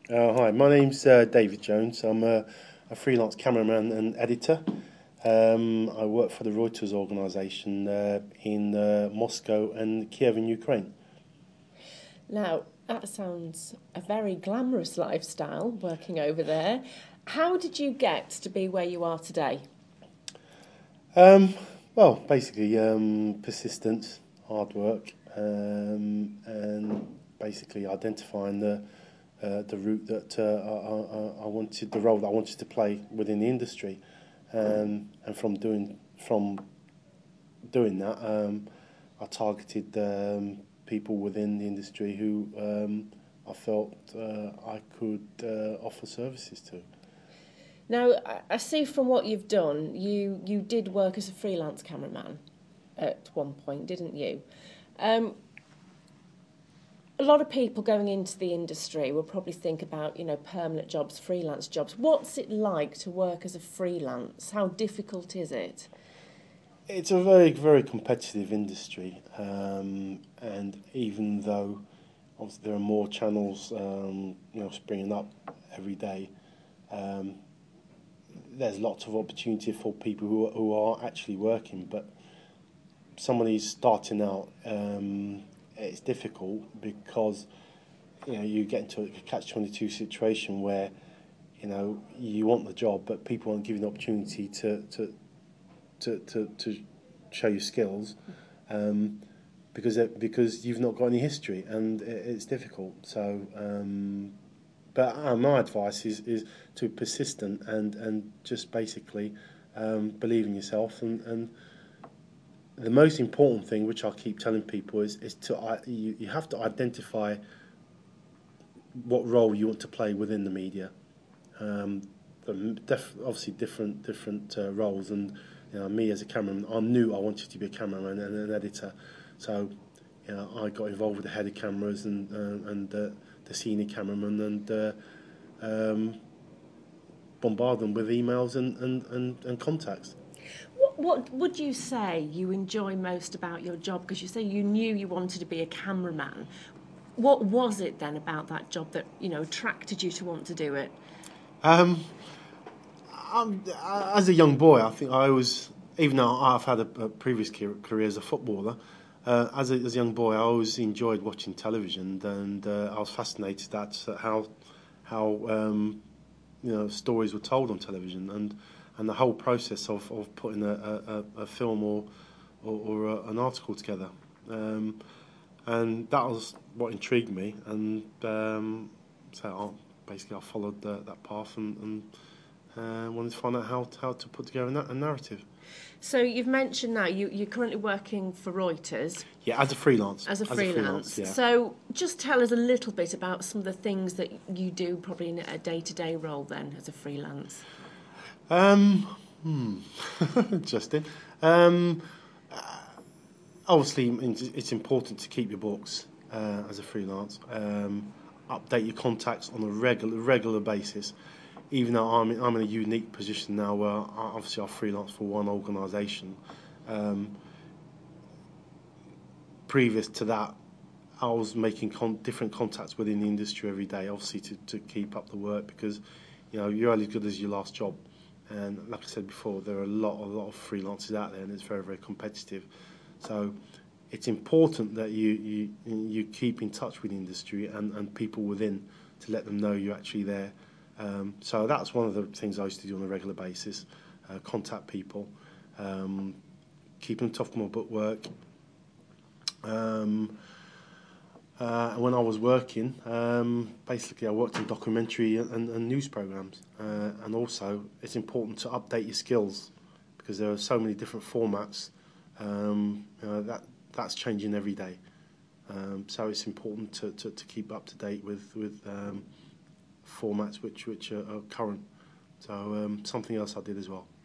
Hi, my name's David Jones. I'm a freelance cameraman and editor. I work for the Reuters organisation in Moscow and Kiev in Ukraine. Now, that sounds a very glamorous lifestyle working over there. How did you get to be where you are today? Um, basically, persistence, hard work, and basically identifying the route that I wanted, the role that I wanted to play within the industry, and from doing that, I targeted people within the industry who I felt I could offer services to. Now, I see from what you've done, you did work as a freelance cameraman at one point, didn't you? Um, a lot of people going into the industry will probably think about, permanent jobs, freelance jobs. What's it like to work as a freelance? How difficult is it? It's a very, very competitive industry, and even though obviously there are more channels, springing up every day, um, there's lots of opportunity for people who are actually working. But someone who's starting out, it's difficult because you get into a catch-22 situation where you want the job, but people aren't given the opportunity to show your skills, um, because you've not got any history, and it's difficult. So, but my advice is to be persistent and just basically believe in yourself. And the most important thing, which I keep telling people, is you have to identify what role you want to play within the media. Um, Obviously different roles, and me as a cameraman, I knew I wanted to be a cameraman and an editor, so I got involved with the head of cameras and the senior cameraman, and bombard them with emails and contacts. What would you say you enjoy most about your job? Because you say you knew you wanted to be a cameraman. What was it then about that job that attracted you to want to do it? Um, as a young boy, I think I was, even though I've had a previous career as a footballer, as a young boy, I always enjoyed watching television, and I was fascinated at how stories were told on television, and the whole process of putting a film or an article together. And that was what intrigued me, and so I followed that path, and wanted to find out how to put together a narrative. So you've mentioned now you're currently working for Reuters Yeah, as a freelance. as a As a freelance, freelance. yeah. So just tell us a little bit about some of the things that you do probably in a day-to-day role then as a freelance. Um, hmm. Interesting. Um, Obviously, it's important to keep your books as a freelance. Update your contacts on a regular basis. Even though I'm in a unique position now, where obviously I freelance for one organisation. Um, Previous to that, I was making different contacts within the industry every day, obviously to keep up the work, because you're only as good as your last job. And like I said before, there are a lot of freelancers out there, and it's very, very competitive. So it's important that you keep in touch with the industry and people within, to let them know you're actually there. So that's one of the things I used to do on a regular basis: contact people, um, keep on top of my bookwork. Um, when I was working, basically I worked in documentary and news programs, and also it's important to update your skills, because there are so many different formats. That's changing every day. So it's important to keep up to date with formats which are current. So something else I did as well.